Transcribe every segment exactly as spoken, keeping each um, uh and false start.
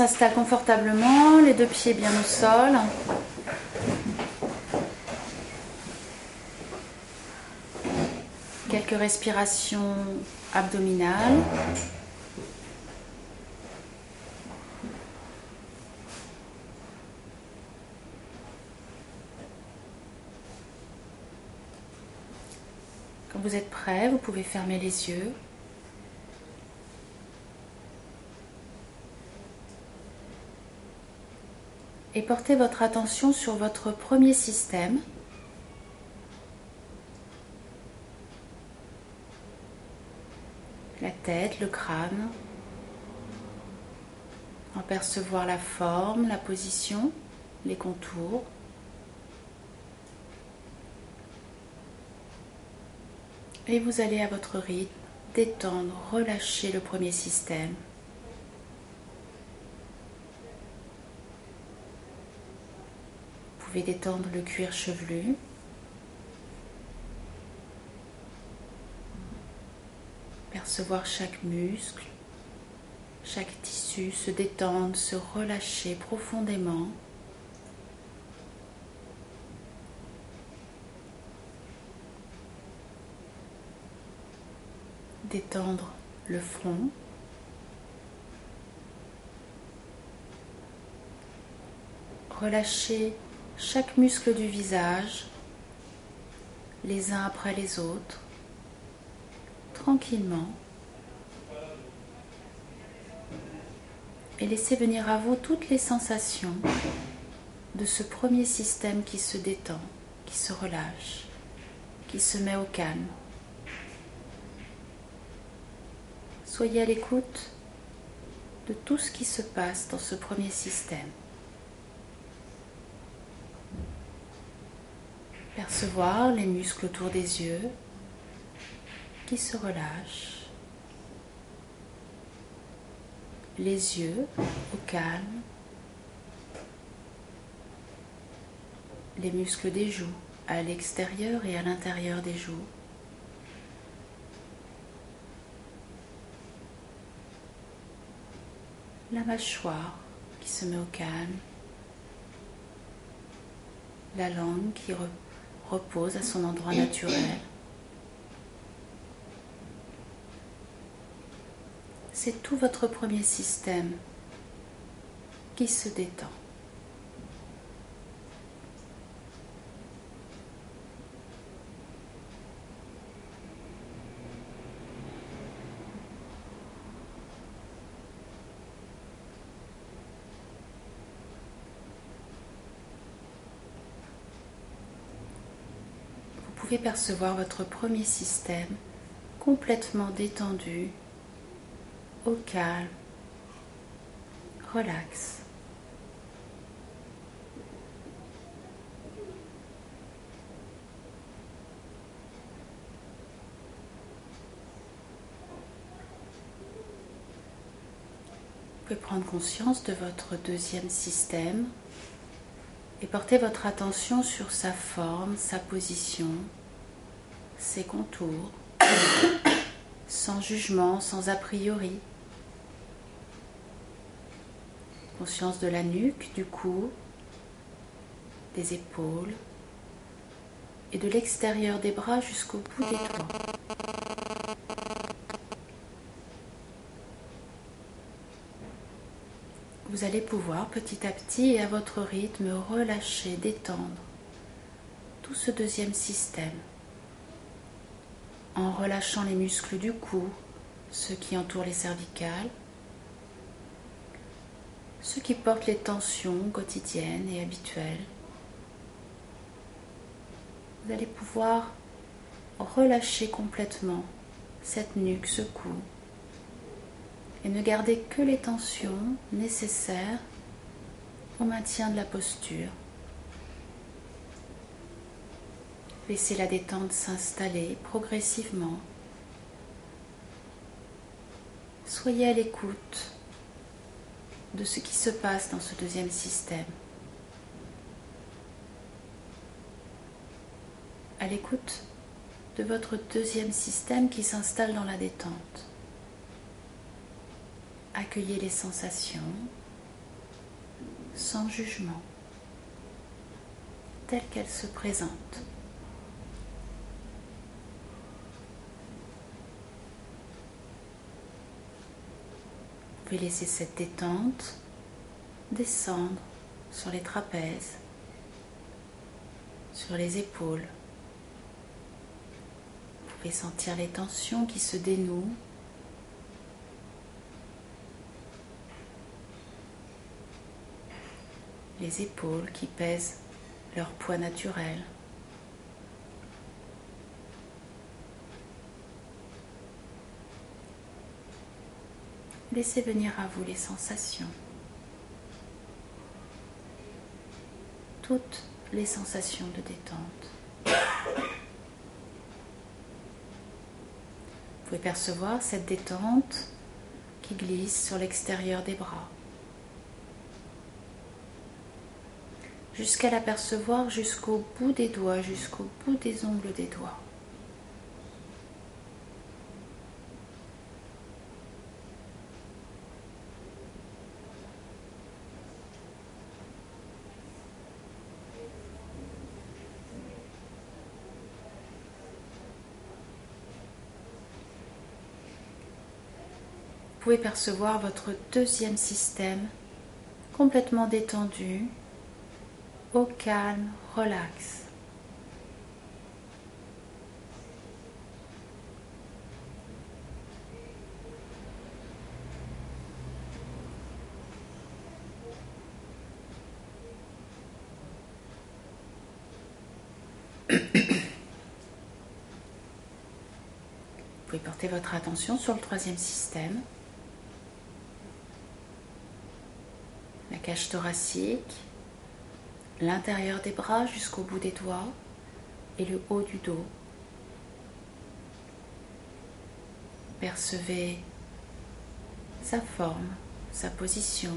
s'installe confortablement, les deux pieds bien au sol. Quelques respirations abdominales. Quand vous êtes prêt, vous pouvez fermer les yeux. Et portez votre attention sur votre premier système. La tête, le crâne. En percevoir la forme, la position, les contours. Et vous allez à votre rythme détendre, relâcher le premier système. Vous pouvez détendre le cuir chevelu. Percevoir chaque muscle, chaque tissu se détendre, se relâcher profondément. Détendre le front. Relâcher chaque muscle du visage, les uns après les autres, tranquillement. Et laissez venir à vous toutes les sensations de ce premier système qui se détend, qui se relâche, qui se met au calme. Soyez à l'écoute de tout ce qui se passe dans ce premier système. Percevoir les muscles autour des yeux qui se relâchent. Les yeux au calme. Les muscles des joues à l'extérieur et à l'intérieur des joues. La mâchoire qui se met au calme. La langue qui repose. repose à son endroit naturel. C'est tout votre premier système qui se détend. Vous pouvez percevoir votre premier système complètement détendu, au calme, relax. Vous pouvez prendre conscience de votre deuxième système et porter votre attention sur sa forme, sa position, ses contours, sans jugement, sans a priori. Conscience de la nuque, du cou, des épaules et de l'extérieur des bras jusqu'au bout des doigts. Vous allez pouvoir petit à petit et à votre rythme relâcher, détendre tout ce deuxième système en relâchant les muscles du cou, ceux qui entourent les cervicales, ceux qui portent les tensions quotidiennes et habituelles. Vous allez pouvoir relâcher complètement cette nuque, ce cou, et ne garder que les tensions nécessaires au maintien de la posture. Laissez la détente s'installer progressivement. Soyez à l'écoute de ce qui se passe dans ce deuxième système. À l'écoute de votre deuxième système qui s'installe dans la détente. Accueillez les sensations, sans jugement, telle qu'elle se présente. Vous pouvez laisser cette détente descendre sur les trapèzes, sur les épaules. Vous pouvez sentir les tensions qui se dénouent. Les épaules qui pèsent leur poids naturel. Laissez venir à vous les sensations. Toutes les sensations de détente. Vous pouvez percevoir cette détente qui glisse sur l'extérieur des bras, jusqu'à l'apercevoir jusqu'au bout des doigts, jusqu'au bout des ongles des doigts. Vous pouvez percevoir votre deuxième système complètement détendu, au calme, relax. Vous pouvez porter votre attention sur le troisième système. La cage thoracique, l'intérieur des bras jusqu'au bout des doigts et le haut du dos. Percevez sa forme, sa position,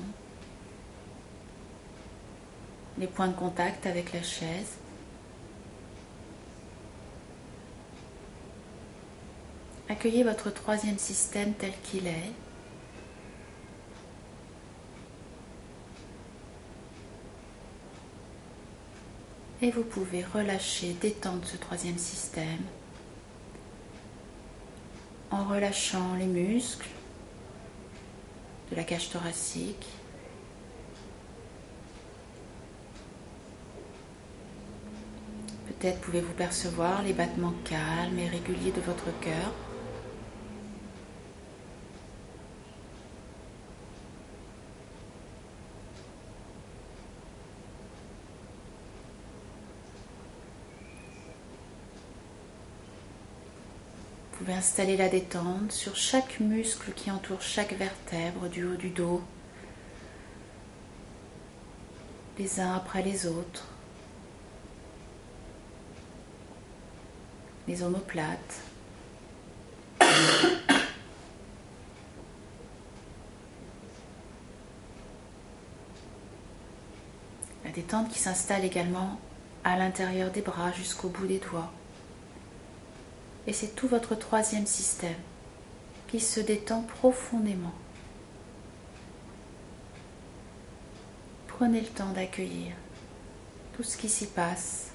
les points de contact avec la chaise. Accueillez votre troisième système tel qu'il est. Et vous pouvez relâcher, détendre ce troisième système en relâchant les muscles de la cage thoracique, peut-être pouvez-vous percevoir les battements calmes et réguliers de votre cœur. Vous pouvez installer la détente sur chaque muscle qui entoure chaque vertèbre du haut du dos, les uns après les autres, les omoplates, la détente qui s'installe également à l'intérieur des bras jusqu'au bout des doigts. Et c'est tout votre troisième système qui se détend profondément. Prenez le temps d'accueillir tout ce qui s'y passe,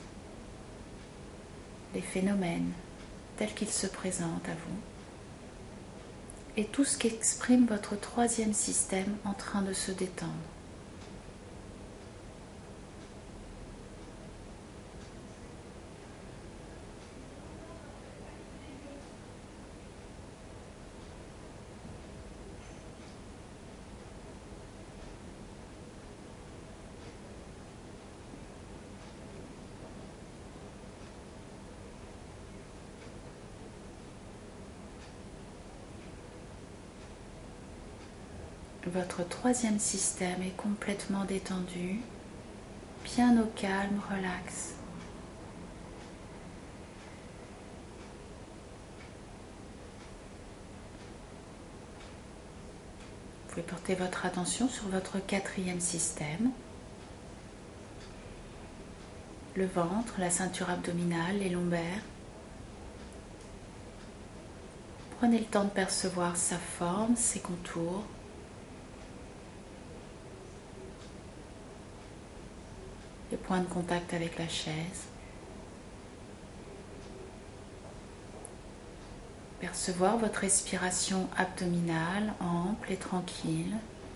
les phénomènes tels qu'ils se présentent à vous, et tout ce qui exprime votre troisième système en train de se détendre. Votre troisième système est complètement détendu, bien au calme, relax. Vous pouvez porter votre attention sur votre quatrième système, le ventre, la ceinture abdominale, les lombaires. Prenez le temps de percevoir sa forme, ses contours. point de contact avec la chaise. Percevoir votre respiration abdominale ample et tranquille.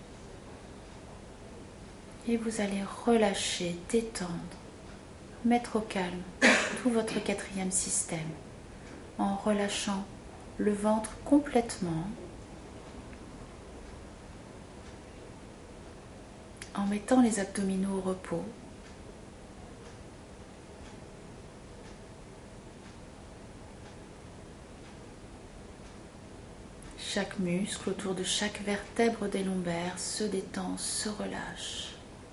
Et vous allez relâcher, détendre, mettre au calme tout votre quatrième système en relâchant le ventre complètement, en mettant les abdominaux au repos. Chaque muscle autour de chaque vertèbre des lombaires se détend, se relâche.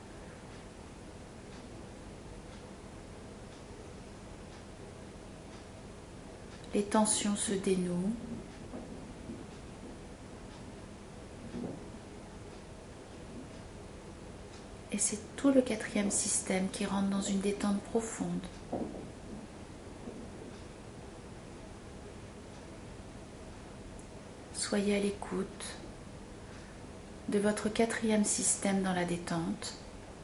Les tensions se dénouent. Et c'est tout le quatrième système qui rentre dans une détente profonde. Soyez à l'écoute de votre quatrième système dans la détente.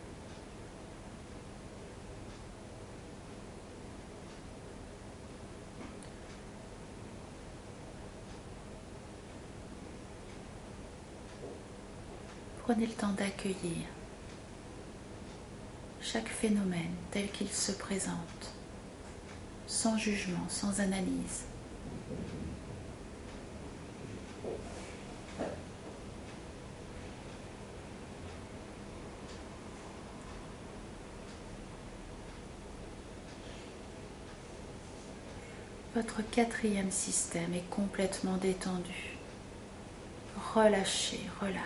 Prenez le temps d'accueillir chaque phénomène tel qu'il se présente, sans jugement, sans analyse. Votre quatrième système est complètement détendu. Relâchez, relax.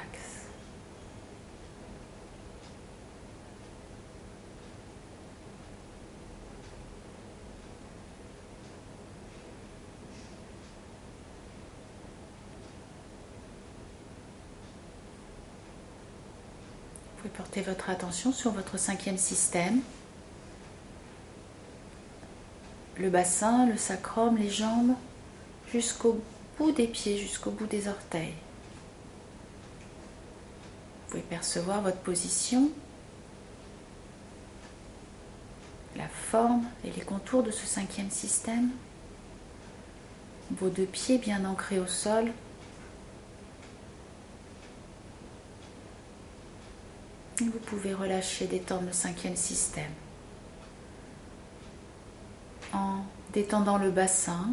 Vous pouvez porter votre attention sur votre cinquième système. Le bassin, le sacrum, les jambes, jusqu'au bout des pieds, jusqu'au bout des orteils. Vous pouvez percevoir votre position, la forme et les contours de ce cinquième système. Vos deux pieds bien ancrés au sol. Et vous pouvez relâcher, détendre le cinquième système en détendant le bassin,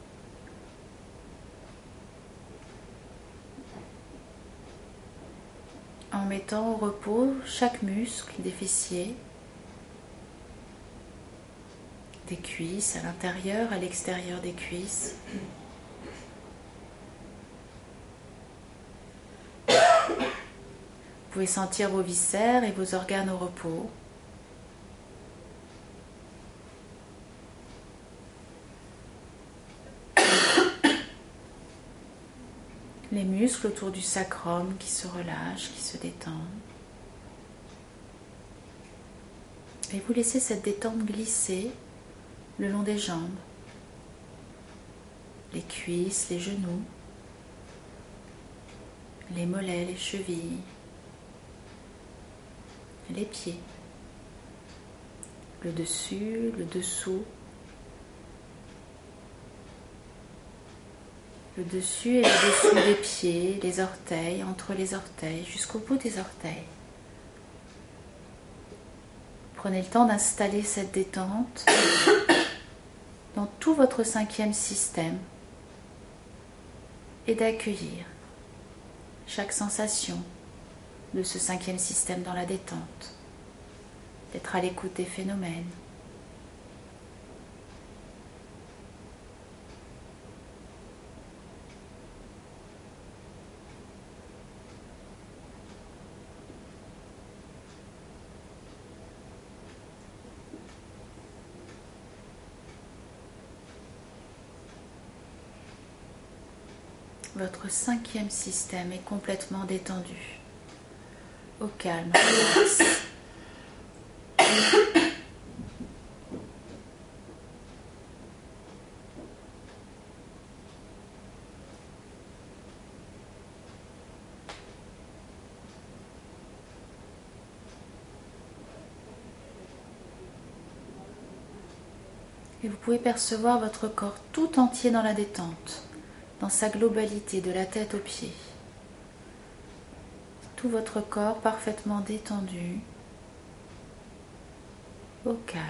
en mettant au repos chaque muscle des fessiers, des cuisses à l'intérieur, à l'extérieur des cuisses. Vous pouvez sentir vos viscères et vos organes au repos. Les muscles autour du sacrum qui se relâchent, qui se détendent. Et vous laissez cette détente glisser le long des jambes, les cuisses, les genoux, les mollets, les chevilles, les pieds, le dessus, le dessous, le dessus et le dessous des pieds, les orteils, entre les orteils, jusqu'au bout des orteils. Prenez le temps d'installer cette détente dans tout votre cinquième système et d'accueillir chaque sensation de ce cinquième système dans la détente, d'être à l'écoute des phénomènes. Votre cinquième système est complètement détendu, au calme, relax. Et vous pouvez percevoir votre corps tout entier dans la détente, dans sa globalité, de la tête aux pieds. Tout votre corps parfaitement détendu, au calme.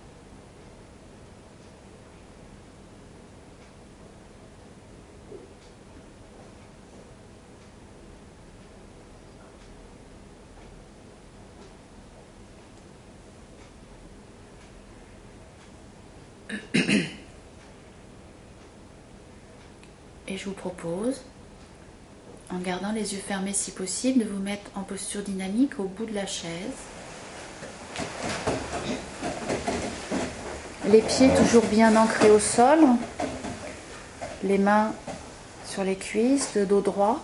Et je vous propose, en gardant les yeux fermés si possible, de vous mettre en posture dynamique au bout de la chaise. Les pieds toujours bien ancrés au sol, les mains sur les cuisses, le dos droit,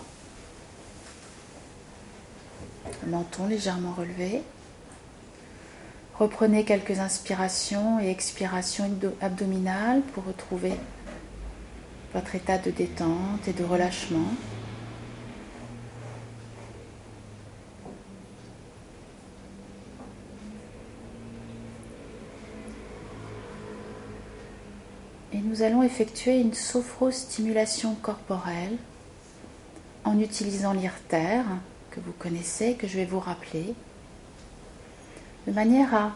le menton légèrement relevé. Reprenez quelques inspirations et expirations abdominales pour retrouver votre état de détente et de relâchement. Et nous allons effectuer une sophrostimulation corporelle en utilisant l'Irter que vous connaissez, que je vais vous rappeler, de manière à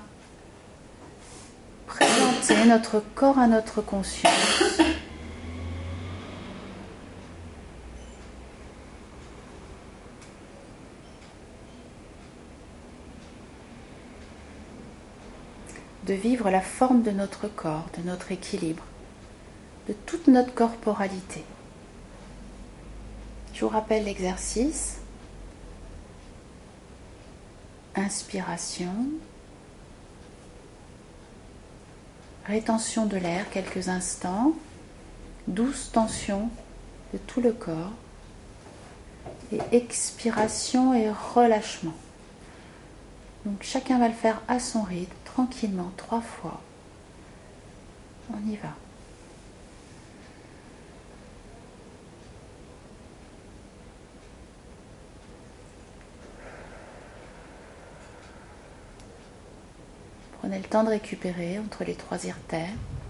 présenter notre corps à notre conscience. De vivre la forme de notre corps, de notre équilibre, de toute notre corporalité. Je vous rappelle l'exercice. Inspiration. Rétention de l'air quelques instants. Douce tension de tout le corps. Et expiration et relâchement. Donc chacun va le faire à son rythme, tranquillement, trois fois. On y va. Prenez le temps de récupérer entre les trois Irters.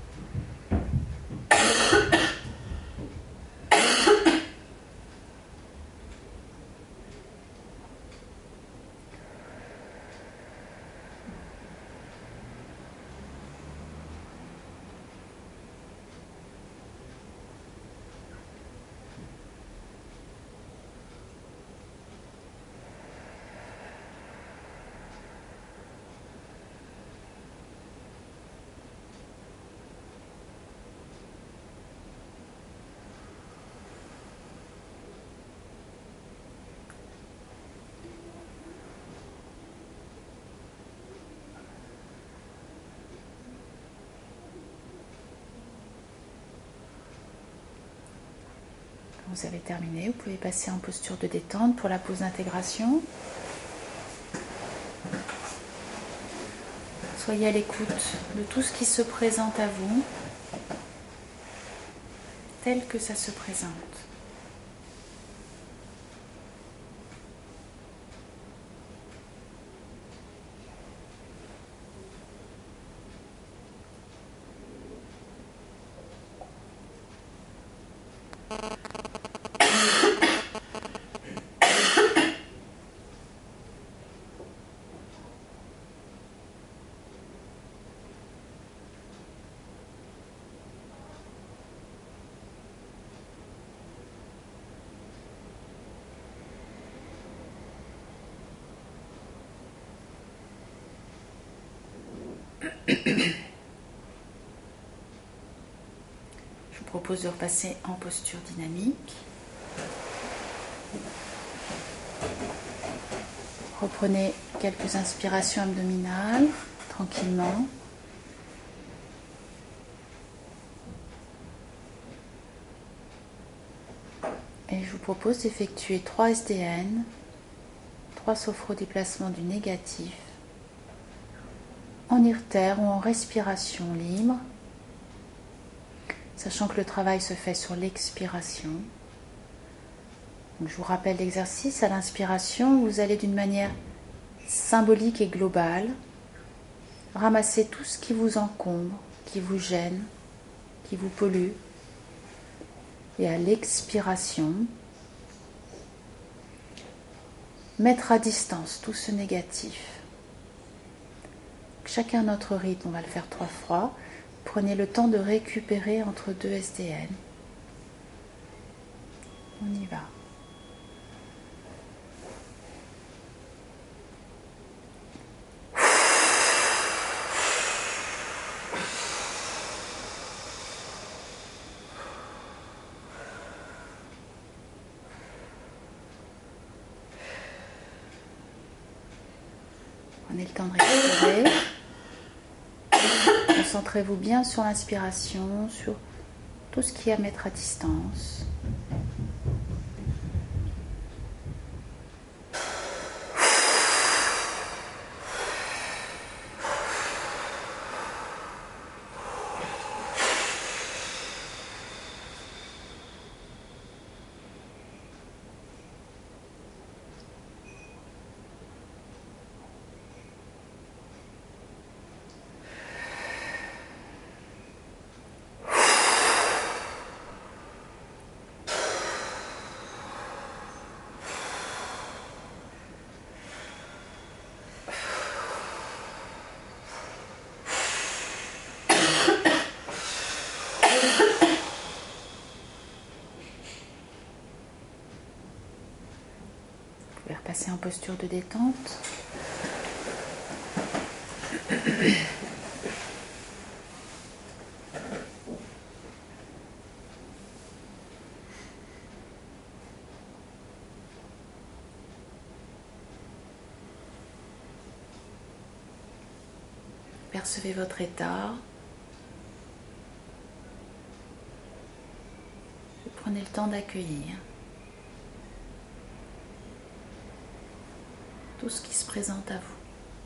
Vous avez terminé, vous pouvez passer en posture de détente pour la pause d'intégration. Soyez à l'écoute de tout ce qui se présente à vous, tel que ça se présente. Je vous propose de repasser en posture dynamique. Reprenez quelques inspirations abdominales, tranquillement. Et je vous propose d'effectuer trois S D N, trois sophrodéplacements du négatif, en Irter ou en respiration libre, sachant que le travail se fait sur l'expiration. Donc, je vous rappelle l'exercice. À l'inspiration, vous allez d'une manière symbolique et globale ramasser tout ce qui vous encombre qui vous gêne, qui vous pollue. Et à l'expiration, mettre à distance tout ce négatif. Chacun notre rythme, on va le faire trois fois. Prenez le temps de récupérer entre deux S D N. On y va. Prenez le temps de respirer. Concentrez-vous bien sur l'inspiration, sur tout ce qui est à mettre à distance. Vous pouvez repasser en posture de détente. Percevez votre état. Prenez le temps d'accueillir tout ce qui se présente à vous.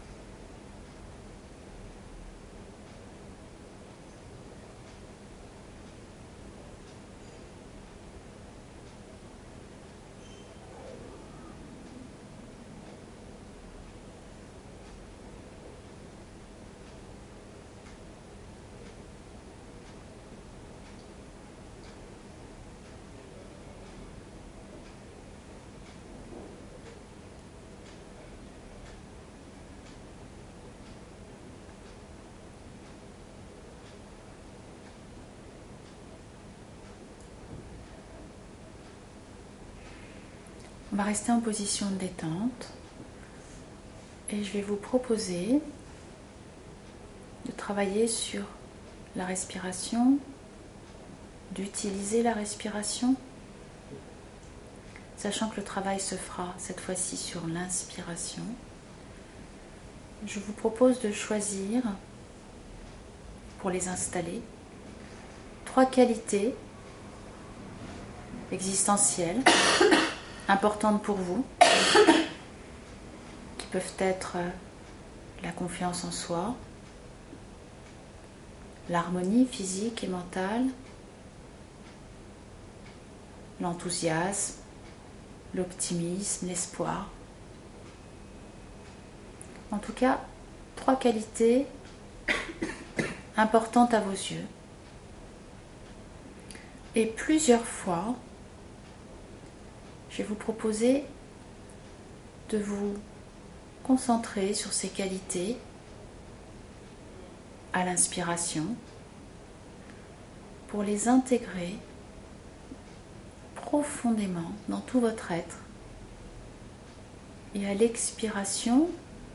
On va rester en position de détente et je vais vous proposer de travailler sur la respiration, d'utiliser la respiration, sachant que le travail se fera cette fois-ci sur l'inspiration. Je vous propose de choisir, pour les installer, trois qualités existentielles importantes pour vous, qui peuvent être la confiance en soi, l'harmonie physique et mentale, l'enthousiasme, l'optimisme, l'espoir. En tout cas, trois qualités importantes à vos yeux. Et plusieurs fois, je vais vous proposer de vous concentrer sur ces qualités à l'inspiration pour les intégrer profondément dans tout votre être. Et à l'expiration,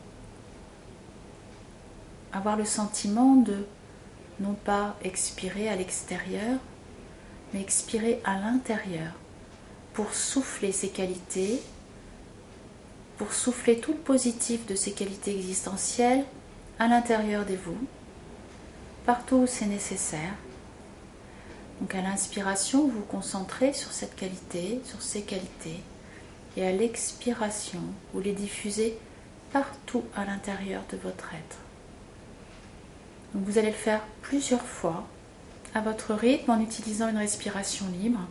avoir le sentiment de non pas expirer à l'extérieur, mais expirer à l'intérieur pour souffler ces qualités, pour souffler tout le positif de ces qualités existentielles à l'intérieur de vous, partout où c'est nécessaire. Donc à l'inspiration, vous vous concentrez sur cette qualité, sur ces qualités, et à l'expiration, vous les diffusez partout à l'intérieur de votre être. Donc vous allez le faire plusieurs fois à votre rythme en utilisant une respiration libre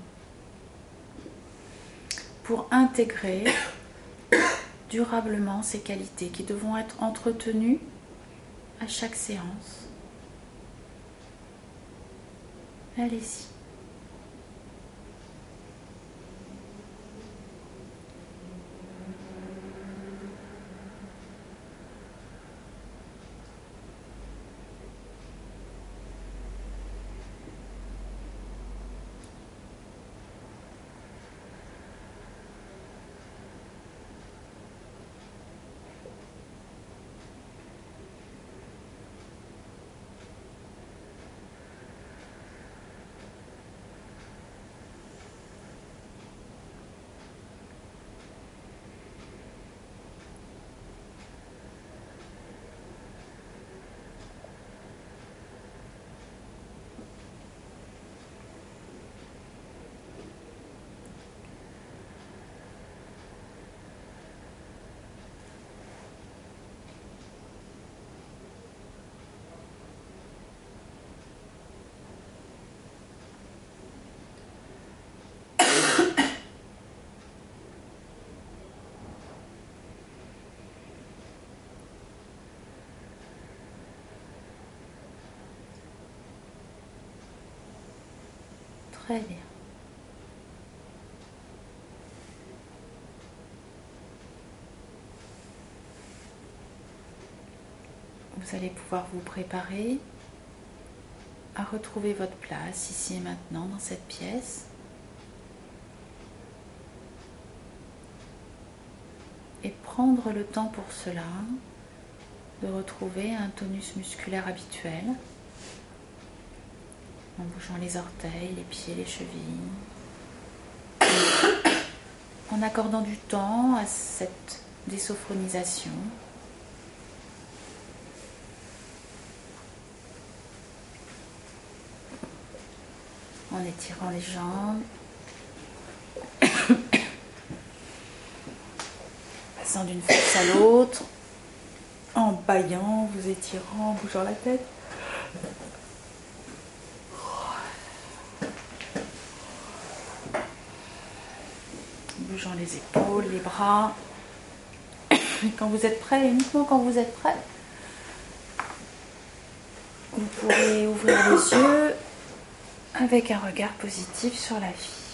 pour intégrer durablement ces qualités qui devront être entretenues à chaque séance. Allez-y. Très bien. Vous allez pouvoir vous préparer à retrouver votre place ici et maintenant dans cette pièce. Et prendre le temps pour cela de retrouver un tonus musculaire habituel en bougeant les orteils, les pieds, les chevilles, en accordant du temps à cette désophonisation. En étirant les jambes, passant d'une face à l'autre, en bâillant, vous étirant, en bougeant la tête. Bougeant les épaules, les bras. Et quand vous êtes prêt, uniquement quand vous êtes prêt, vous pourrez ouvrir les yeux avec un regard positif sur la vie.